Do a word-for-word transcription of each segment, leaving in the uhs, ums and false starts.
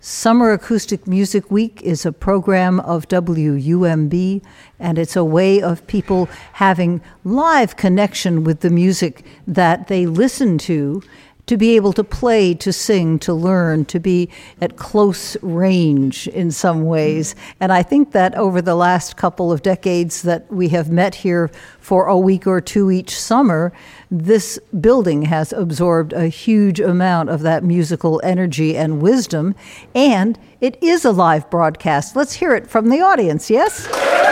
Summer Acoustic Music Week is a program of W U M B, and it's a way of people having live connection with the music that they listen to, to be able to play, to sing, to learn, to be at close range in some ways. And I think that over the last couple of decades that we have met here for a week or two each summer, this building has absorbed a huge amount of that musical energy and wisdom, and it is a live broadcast. Let's hear it from the audience, yes?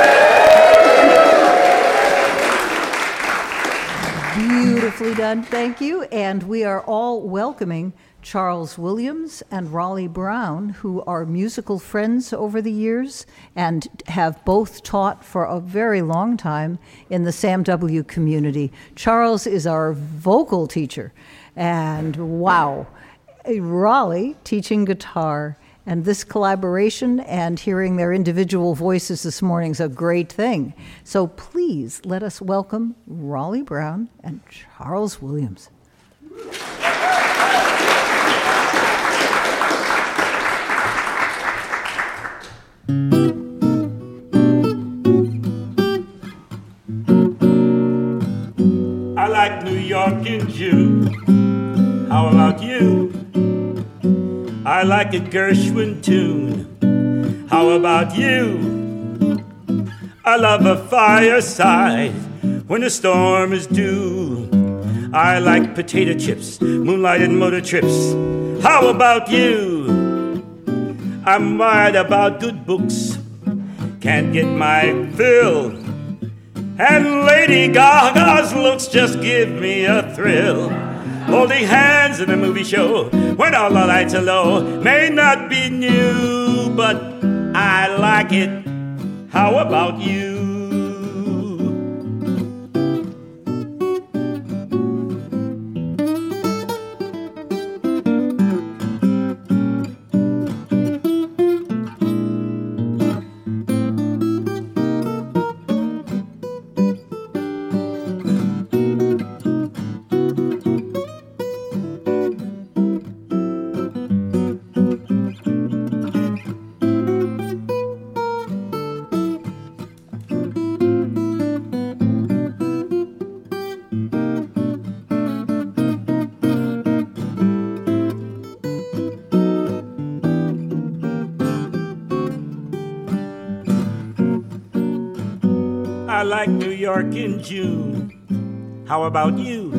Beautifully done, thank you. And we are all welcoming Charles Williams and Raleigh Brown, who are musical friends over the years and have both taught for a very long time in the Sam W community. Charles is our vocal teacher, and wow, Raleigh teaching guitar. And this collaboration and hearing their individual voices this morning is a great thing. So please let us welcome Raleigh Brown and Charles Williams. I like New York in June. How about you? I like a Gershwin tune. How about you? I love a fireside when a storm is due. I like potato chips, moonlight and motor trips. How about you? I'm wild about good books, can't get my fill. And Lady Gaga's looks just give me a thrill. Holding hands in a movie show when all the lights are low may not be new, but I like it. How about you? I like New York in June. How about you?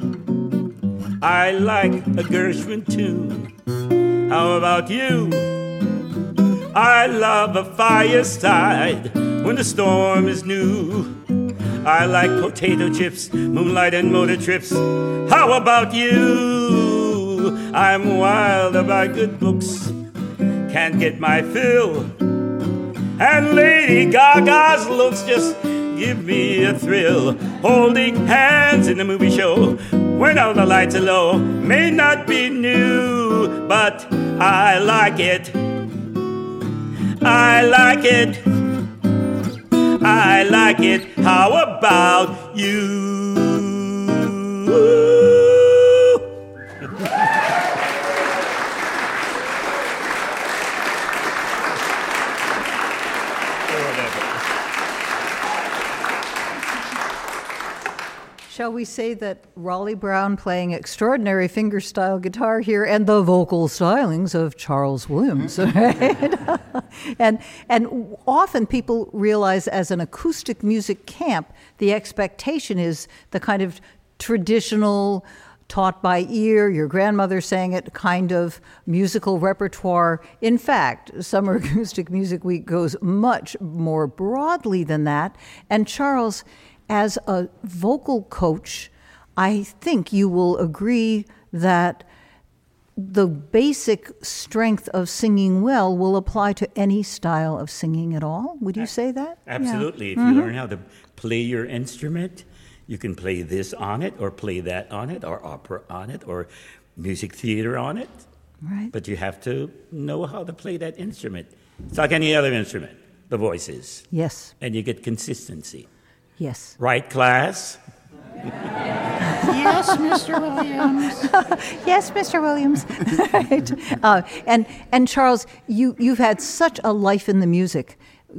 I like a Gershwin tune. How about you? I love a fireside when the storm is new. I like potato chips, moonlight and motor trips. How about you? I'm wild about good books, can't get my fill. And Lady Gaga's looks just give me a thrill. Holding hands in a movie show when all the lights are low may not be new, but I like it. I like it. I like it. How about you? Shall we say that Raleigh Brown playing extraordinary fingerstyle guitar here and the vocal stylings of Charles Williams, right? and and often people realize as an acoustic music camp, the expectation is the kind of traditional, taught by ear, your grandmother sang it kind of musical repertoire. In fact, Summer Acoustic Music Week goes much more broadly than that. And Charles, as a vocal coach, I think you will agree that the basic strength of singing well will apply to any style of singing at all. Would you say that? Absolutely. Yeah. If Mm-hmm. you learn how to play your instrument, you can play this on it, or play that on it, or opera on it, or music theater on it. Right. But you have to know how to play that instrument. It's like any other instrument, the voice is. Yes. And you get consistency. Yes. Right, class? Yes, Mister Williams. Yes, Mister Williams. Right. Uh, and and Charles, you you've had such a life in the music.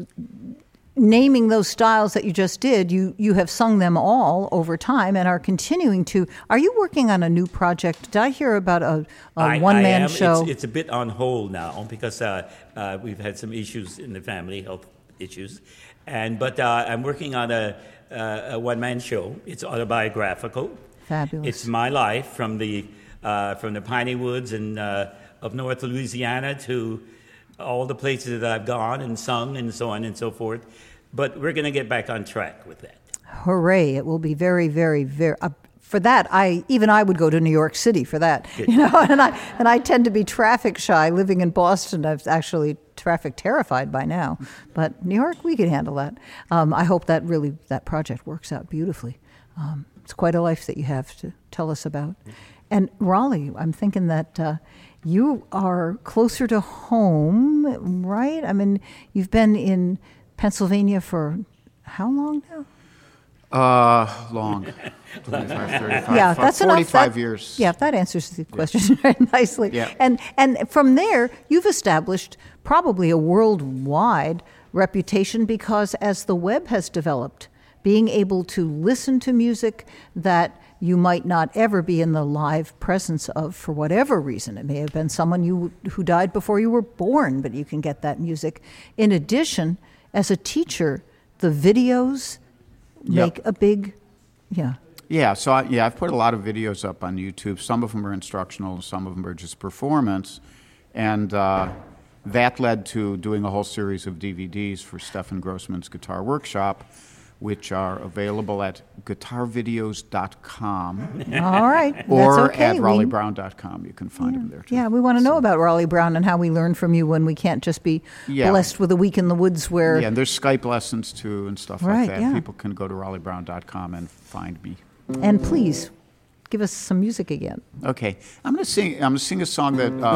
Naming those styles that you just did, you you have sung them all over time and are continuing to. Are you working on a new project? Did I hear about a, a one man show? It's, it's a bit on hold now because uh, uh, we've had some issues in the family, health issues, and but uh, I'm working on a, a, a one man show. It's autobiographical. Fabulous. It's my life from the uh, from the piney woods and uh, of North Louisiana to all the places that I've gone and sung and so on and so forth. But we're going to get back on track with that. Hooray. It will be very, very, very... Uh, for that, I even I would go to New York City for that. Good. You know, and I and I tend to be traffic shy. Living in Boston, I've actually traffic terrified by now. But New York, we can handle that. Um, I hope that really, that project works out beautifully. Um, it's quite a life that you have to tell us about. And Raleigh, I'm thinking that... Uh, You are closer to home, right? I mean, you've been in Pennsylvania for how long now? Uh, long. twenty-five, thirty-five, yeah, that's forty-five enough. That, years. Yeah, that answers the question very nicely. Yeah. And, and from there, you've established probably a worldwide reputation because as the web has developed, being able to listen to music that you might not ever be in the live presence of for whatever reason. It may have been someone you who died before you were born, but you can get that music. In addition, as a teacher, the videos make Yep. a big, yeah. Yeah, so I, yeah, I've put a lot of videos up on YouTube. Some of them are instructional, some of them are just performance, and uh, that led to doing a whole series of D V Ds for Stefan Grossman's Guitar Workshop, which are available at guitar videos dot com. All right, or that's okay. at We- raleigh brown dot com. You can find yeah. them there too. Yeah, we want to know So- about Raleigh Brown and how we learn from you when we can't just be Yeah. blessed with a week in the woods where... Yeah, and there's Skype lessons too and stuff Right, like that. yeah. People can go to raleigh brown dot com and find me. And please, give us some music again. Okay, I'm gonna sing. I'm gonna sing a song that uh,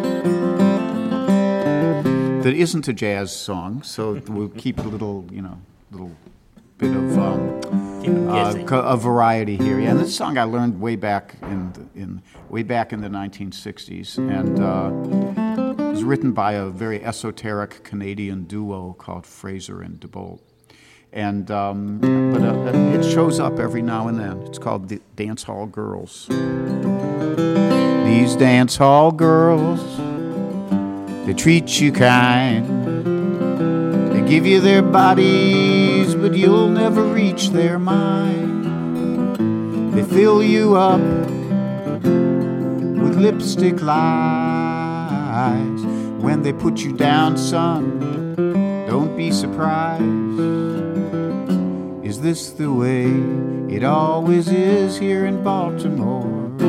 that isn't a jazz song, so we'll keep a little, you know, little bit of um, uh, co- a variety here. Yeah, and this song I learned way back in the, in way back in the nineteen sixties, and uh, it was written by a very esoteric Canadian duo called Fraser and DeBolt. And um, but uh, it shows up every now and then. It's called the Dance Hall Girls. These dance hall girls, they treat you kind. They give you their bodies, but you'll never reach their mind. They fill you up with lipstick lies. When they put you down, son, don't be surprised. Is this the way it always is here in Baltimore?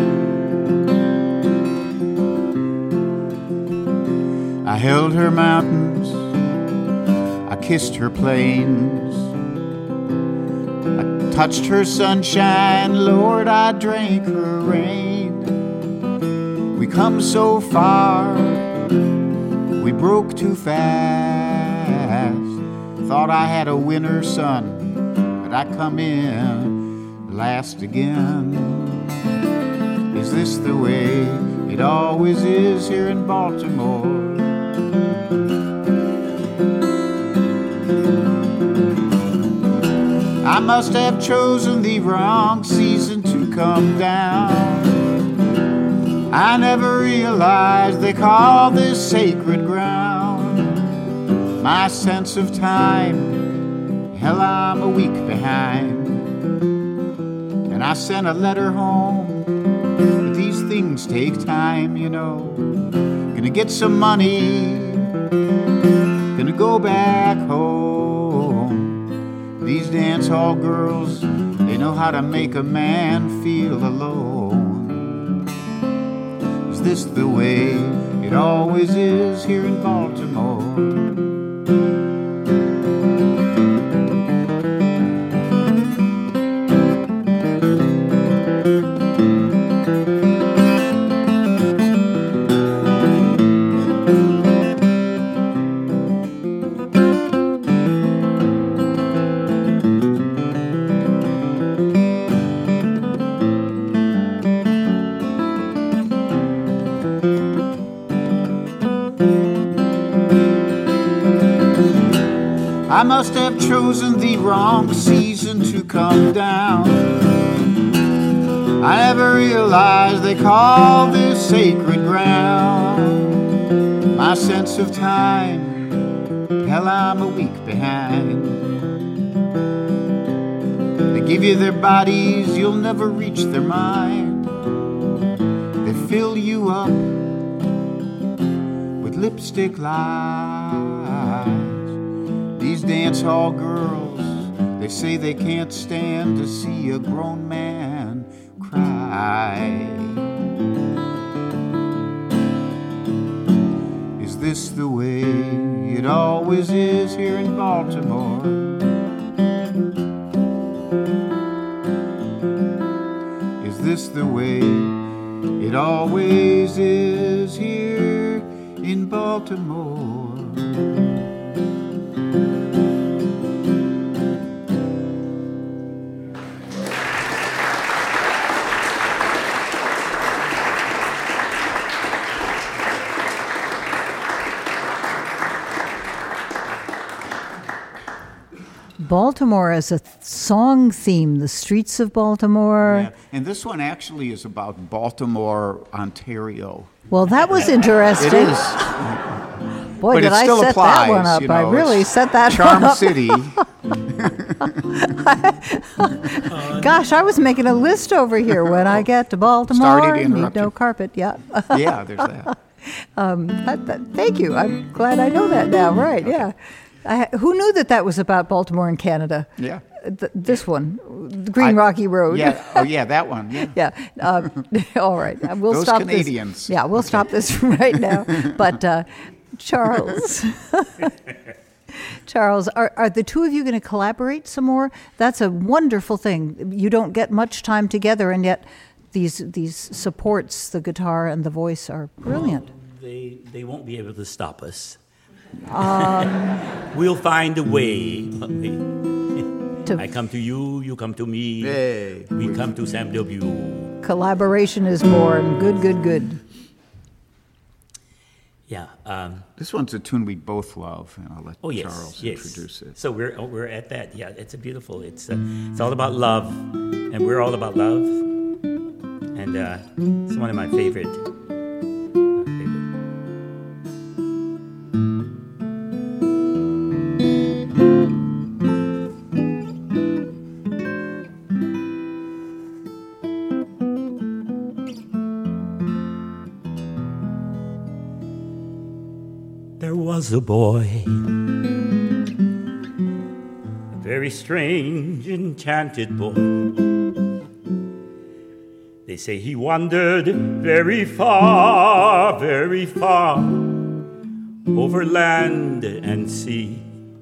I held her mountains, I kissed her plains, I touched her sunshine, Lord, I drank her rain. We come so far, we broke too fast. Thought I had a winner, son, I come in last again. Is this the way it always is here in Baltimore? I must have chosen the wrong season to come down. I never realized they call this sacred ground. My sense of time, hell, I'm a week behind. And I sent a letter home, but these things take time, you know. Gonna get some money, gonna go back home. These dance hall girls, they know how to make a man feel alone. Is this the way it always is here in Baltimore? I must have chosen the wrong season to come down. I never realized they call this sacred ground. My sense of time, hell, I'm a week behind. They give you their bodies, you'll never reach their mind. They fill you up with lipstick lies. These dance hall girls, they say they can't stand to see a grown man cry. Is this the way it always is here in Baltimore? Is this the way it always is here in Baltimore? Baltimore as a th- song theme, the streets of Baltimore. Yeah. And this one actually is about Baltimore, Ontario. Well, that was interesting. It is. Boy, but did it I still set applies, that one up. you know, I really it's set that Charm one up. City. Gosh, I was making a list over here. When I get to Baltimore, Sorry to need interrupt no you. carpet. Yeah. Yeah, there's that. um, that, that. Thank you. I'm glad I know that now. Right, yeah. I, who knew that that was about Baltimore and Canada? Yeah. Th- this one, the Green I- Rocky Road. Yeah. Oh, yeah, that one. Yeah. Yeah. Um, all right. We'll Those stop Canadians. this. Yeah, we'll stop this right now. But uh, Charles, Charles, are, are the two of you going to collaborate some more? That's a wonderful thing. You don't get much time together, and yet these these supports, the guitar and the voice, are brilliant. They they won't be able to stop us. Um, We'll find a way. To- I come to you, you come to me. Hey. We come to Sam W. Collaboration is born. Good, good, good. Yeah. Um, This one's a tune we both love, and I'll let oh yes, Charles yes. introduce it. So we're oh, we're at that. Yeah, it's a beautiful. It's uh, it's all about love, and we're all about love. And uh, it's one of my favorite. uh, favorite. There was a boy, a very strange, enchanted boy. They say he wandered very far, very far, over land and sea.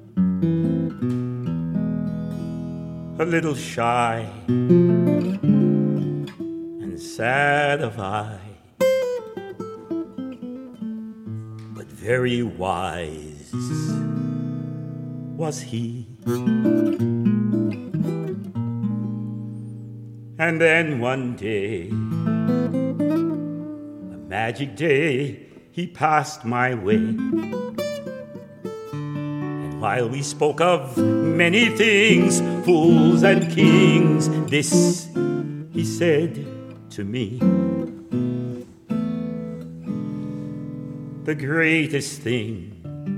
A little shy and sad of eye, but very wise was he. And then one day, a magic day, he passed my way. And while we spoke of many things, fools and kings, this he said to me: the greatest thing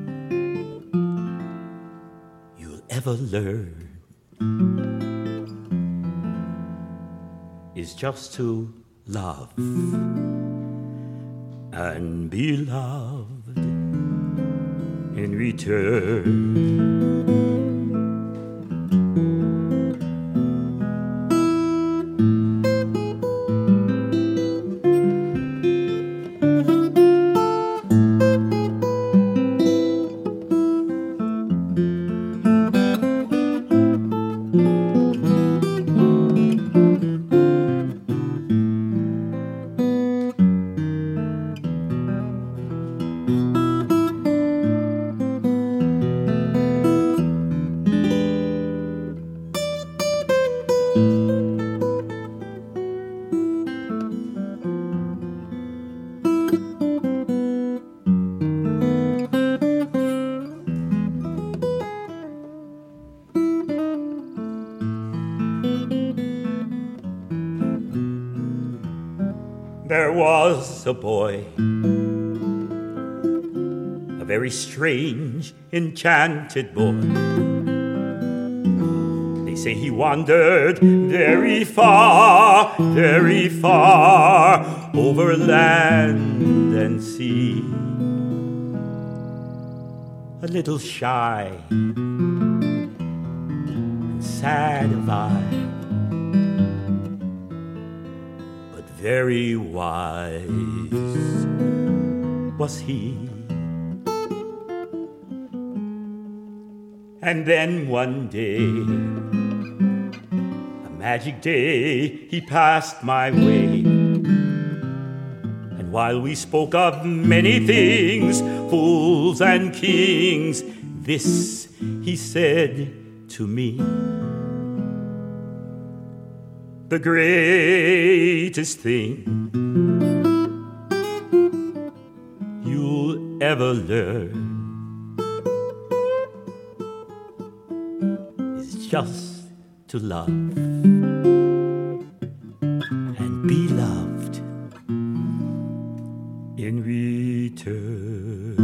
you'll ever learn is just to love and be loved in return. was a boy, a very strange, enchanted boy. They say he wandered very far, very far, over land and sea. A little shy and sad of eye, but very wise was he. And then one day, a magic day, he passed my way. And while we spoke of many things, fools and kings, this he said to me: the greatest thing you'll ever learn just to love and be loved in return.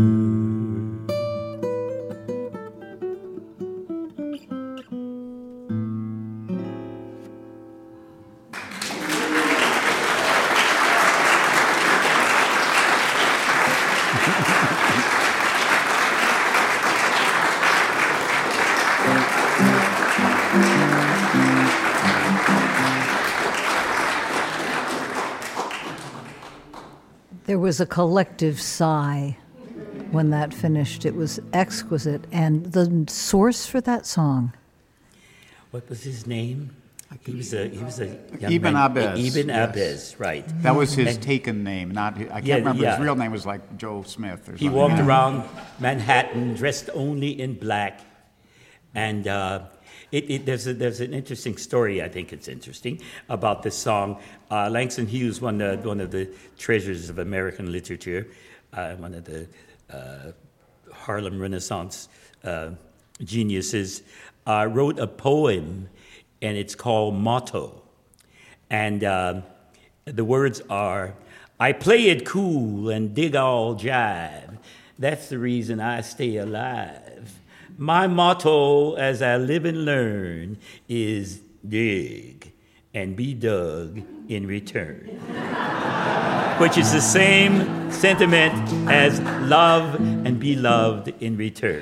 There was a collective sigh when that finished. It was exquisite. And the source for that song? What was his name? He was a he was a young Ibn man. Abbas. Ibn Yes. Abbas, right? That was his And taken name. Not I can't Yeah, remember yeah. his real name was like Joe Smith or he something. walked Yeah. around Manhattan dressed only in black, and uh, it, it, there's a, there's an interesting story. I think it's interesting about this song. Uh, Langston Hughes, one of one of the treasures of American literature, uh, one of the uh, Harlem Renaissance uh, geniuses, uh, wrote a poem, and it's called Motto. And uh, the words are, I play it cool and dig all jive. That's the reason I stay alive. My motto as I live and learn is dig and be dug in return. Which is the same sentiment as love and be loved in return.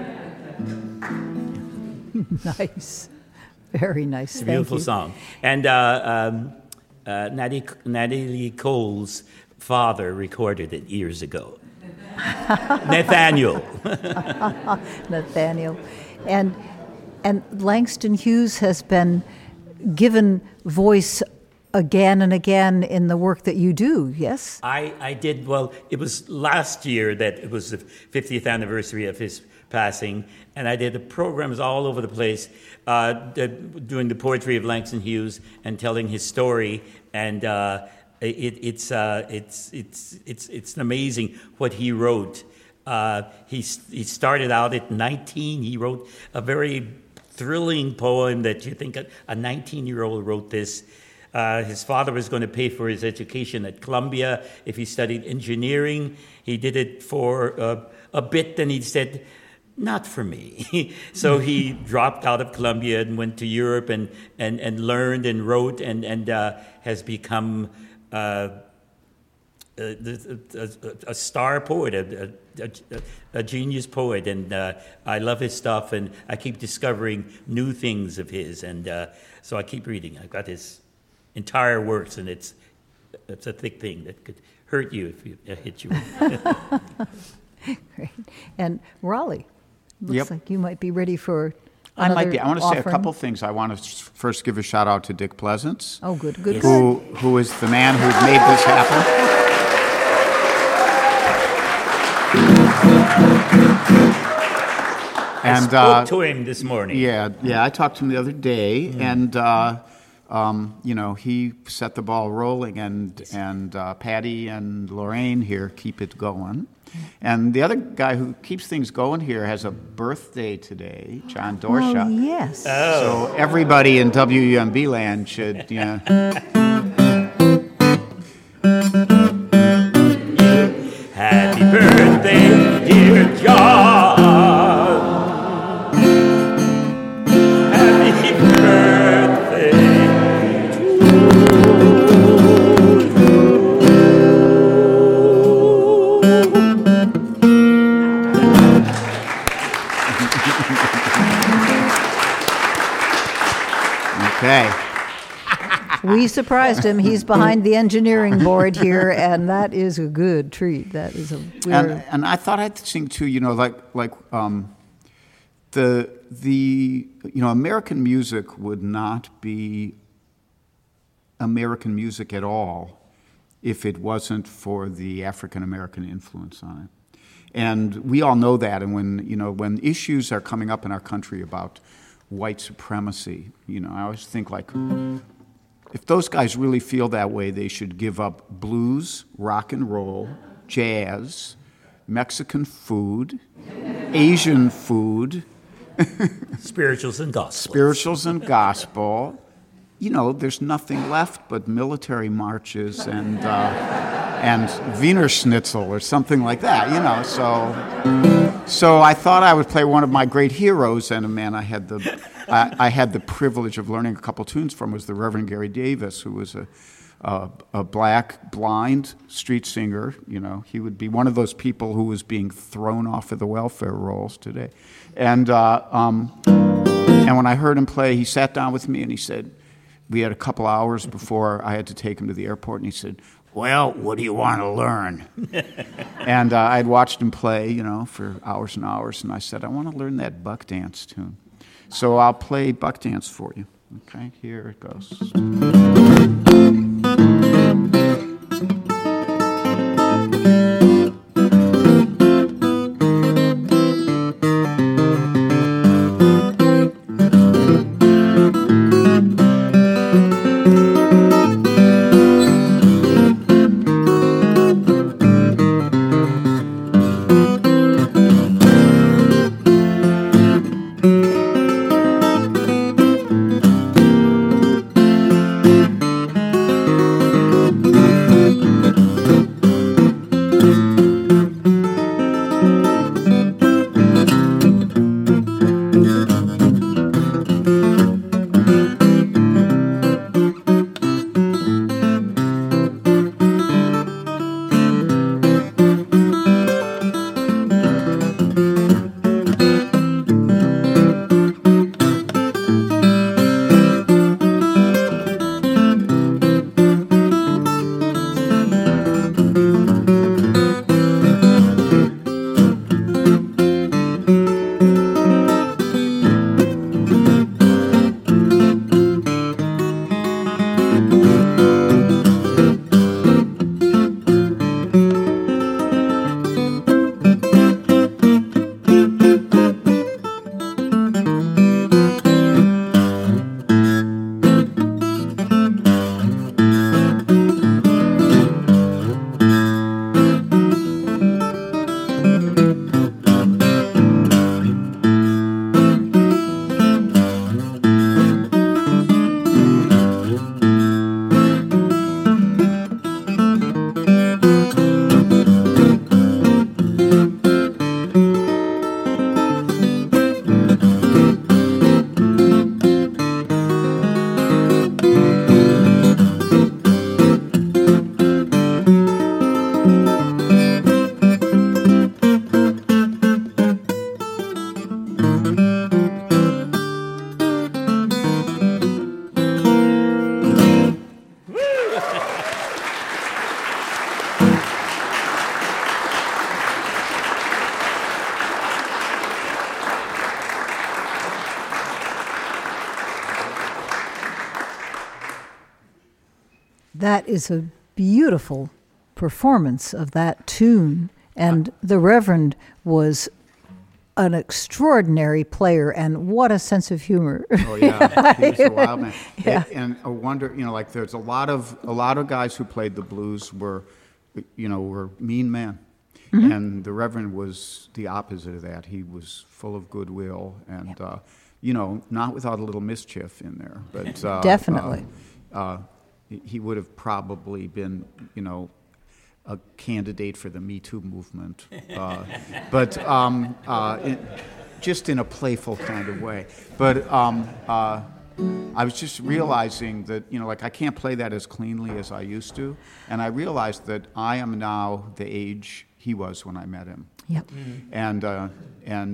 Nice. Very nice. It's a Thank beautiful you. song. And uh, um, uh, Natalie, Natalie Cole's father recorded it years ago. Nathaniel. Nathaniel. And and Langston Hughes has been given voice again and again in the work that you do, yes? I, I did, well, it was last year that it was the fiftieth anniversary of his passing, and I did the programs all over the place, uh, the, doing the poetry of Langston Hughes and telling his story, and uh, it, it's, uh, it's, it's, it's, it's amazing what he wrote. Uh, he, he started out at nineteen, he wrote a very thrilling poem that you think a nineteen-year-old wrote this. Uh, his father was going to pay for his education at Columbia if he studied engineering. He did it for uh, a bit, then he said, not for me. So he dropped out of Columbia and went to Europe and, and, and learned and wrote and, and uh, has become uh, a, a, a star poet, a, a, a genius poet. And uh, I love his stuff, and I keep discovering new things of his. And uh, so I keep reading. I've got his entire works, and it's it's a thick thing that could hurt you if you, it hit you. Great. And Raleigh, looks Yep. like you might be ready for I another might be. I want to say a offering. couple things. I want to s- first give a shout out to Dick Pleasance, Oh, good, good, Yes. good. who who is the man who made this happen. I And spoke uh, to him this morning. yeah, yeah, I talked to him the other day, and uh, um, you know, he set the ball rolling, and and uh, Patty and Lorraine here keep it going. And the other guy who keeps things going here has a birthday today, John Dorsha. Oh, yes. So everybody in W U M B land should, you know. Okay. We surprised him. He's behind the engineering board here, and that is a good treat. That is a and, and I thought I'd sing too. You know, like like um, the the you know American music would not be American music at all if it wasn't for the African American influence on it. And we all know that. And when you know when issues are coming up in our country about white supremacy, you know, I always think like, if those guys really feel that way, they should give up blues, rock and roll, jazz, Mexican food, Asian food, spirituals and gospel. Spirituals and gospel. You know, there's nothing left but military marches and uh, and Wiener Schnitzel or something like that. You know, so so I thought I would play one of my great heroes, and a man I had the I, I had the privilege of learning a couple tunes from was the Reverend Gary Davis, who was a a, a black blind street singer. You know, he would be one of those people who was being thrown off of the welfare rolls today, and uh, um, and when I heard him play, he sat down with me and he said. We had a couple hours before I had to take him to the airport, and he said, well, what do you want to learn? And uh, I'd watched him play, you know, for hours and hours, and I said, I want to learn that buck dance tune. So I'll play buck dance for you. Okay, here it goes. That is a beautiful performance of that tune. And the Reverend was an extraordinary player, and what a sense of humor. Oh yeah, he was a wild man. Yeah. And, and a wonder, you know, like there's a lot of a lot of guys who played the blues were, you know, were mean men, mm-hmm. and the Reverend was the opposite of that. He was full of goodwill, and yep. uh, you know, not without a little mischief in there, but uh, definitely. Uh, uh, he would have probably been, you know, a candidate for the Me Too movement, uh, but um, uh, it, just in a playful kind of way. But um, uh, I was just realizing that, you know, like I can't play that as cleanly as I used to, and I realized that I am now the age he was when I met him. Yep. Mm-hmm. And uh, and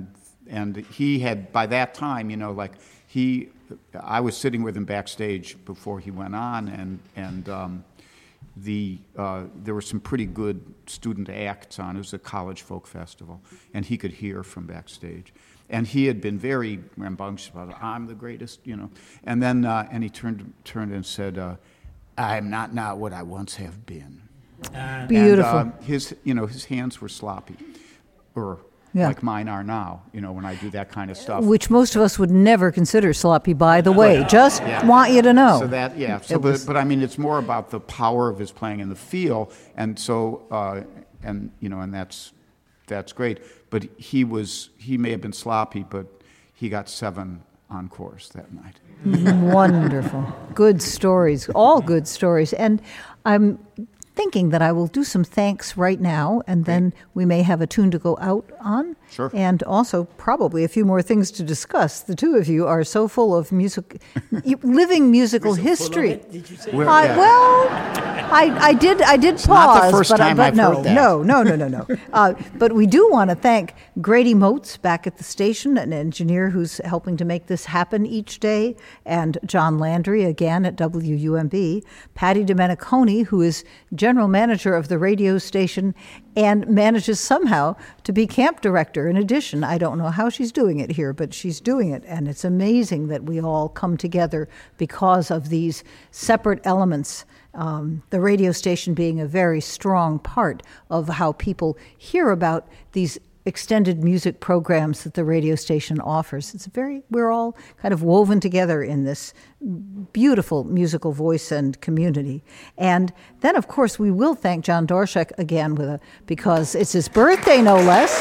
and he had, by that time, you know, like he, I was sitting with him backstage before he went on, and and um, the uh, there were some pretty good student acts on. It was a college folk festival, and he could hear from backstage. And he had been very rambunctious about, I'm the greatest, you know. And then, uh, and he turned turned and said, uh, I'm not now what I once have been. Uh, Beautiful. And, uh, his, you know, his hands were sloppy, or yeah. like mine are now, you know, when I do that kind of stuff. Which most of us would never consider sloppy, by the way. Just yeah. want you to know. So that, yeah. So, but, was... but I mean, it's more about the power of his playing and the feel, and so, uh, and you know, and that's that's great. But he was, he may have been sloppy, but he got seven encores that night. Wonderful. Good stories, all good stories. And I'm thinking that I will do some thanks right now, and then Great. we may have a tune to go out on. Sure. And also probably a few more things to discuss. The two of you are so full of music, living musical history. Did you say? I, yeah. Well, I, I did I did it's pause, not the first but, time but I've no, heard that. no, no, no, no, no. uh, but we do want to thank Grady Moats back at the station, an engineer who's helping to make this happen each day, and John Landry again at W U M B, Patty Domeniconi, who is general manager of the radio station and manages somehow to be camp director. In addition, I don't know how she's doing it here, but she's doing it, and it's amazing that we all come together because of these separate elements. Um, the radio station being a very strong part of how people hear about these extended music programs that the radio station offers. It's very, we're all kind of woven together in this beautiful musical voice and community. And then, of course, we will thank John Dorshek again with a, because it's his birthday, no less.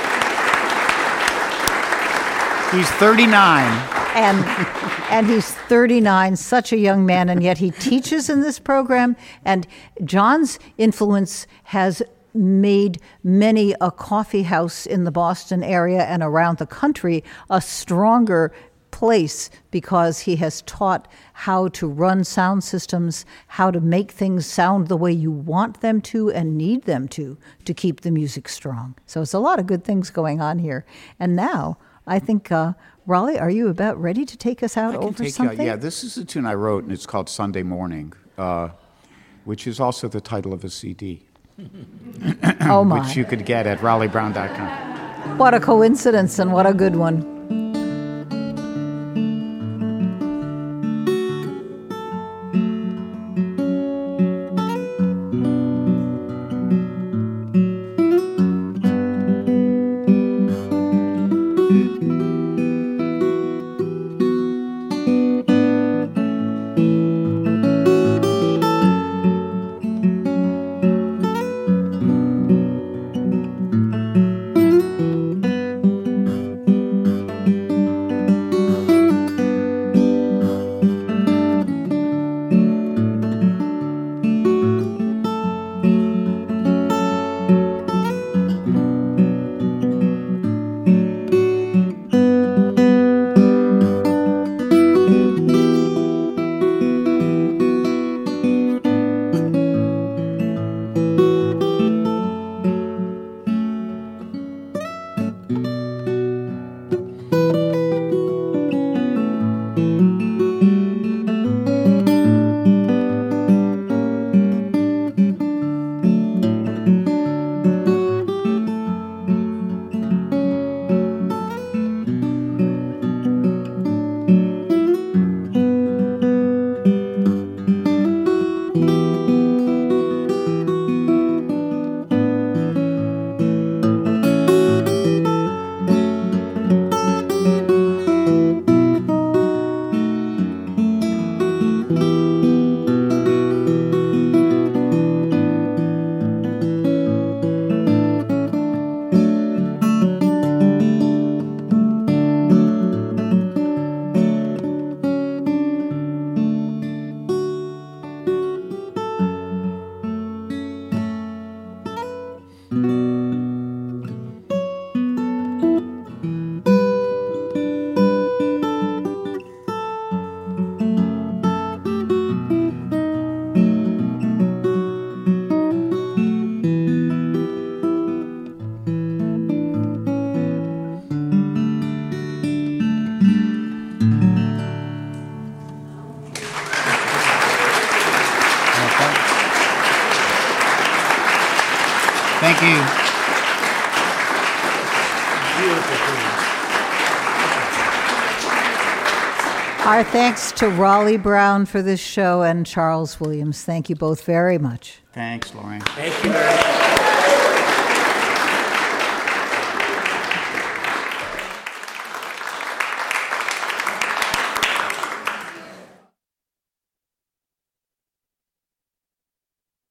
He's thirty-nine. And and he's thirty-nine, such a young man, and yet he teaches in this program. And John's influence has made many a coffee house in the Boston area and around the country a stronger place because he has taught how to run sound systems, how to make things sound the way you want them to and need them to, to keep the music strong. So it's a lot of good things going on here. And now, I think, uh, Raleigh, are you about ready to take us out I can over take something? You out. Yeah, this is a tune I wrote, and it's called Sunday Morning, uh, which is also the title of a C D. Oh, my. Which you could get at raleigh brown dot com. What a coincidence, and what a good one. you. Beautiful tune. Our thanks to Raleigh Brown for this show and Charles Williams. Thank you both very much. Thanks, Lorraine. Thank you very much.